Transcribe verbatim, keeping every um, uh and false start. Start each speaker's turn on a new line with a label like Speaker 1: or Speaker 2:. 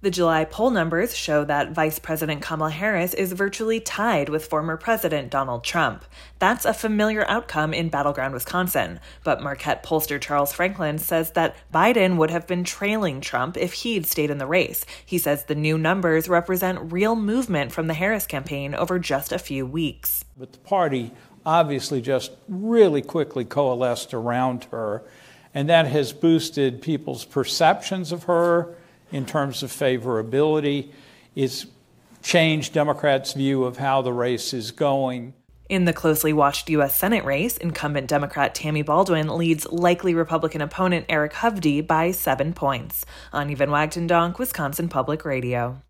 Speaker 1: The July poll numbers show that Vice President Kamala Harris is virtually tied with former President Donald Trump. That's a familiar outcome in battleground Wisconsin, but Marquette pollster Charles Franklin says that Biden would have been trailing Trump if he'd stayed in the race. He says the new numbers represent real movement from the Harris campaign over just a few weeks.
Speaker 2: But the party obviously just really quickly coalesced around her, and that has boosted people's perceptions of her in terms of favorability. It's changed Democrats' view of how the race is going.
Speaker 1: In the closely watched U S Senate race, incumbent Democrat Tammy Baldwin leads likely Republican opponent Eric Hovde by seven points. Ani Van Wagtendonk, Wisconsin Public Radio.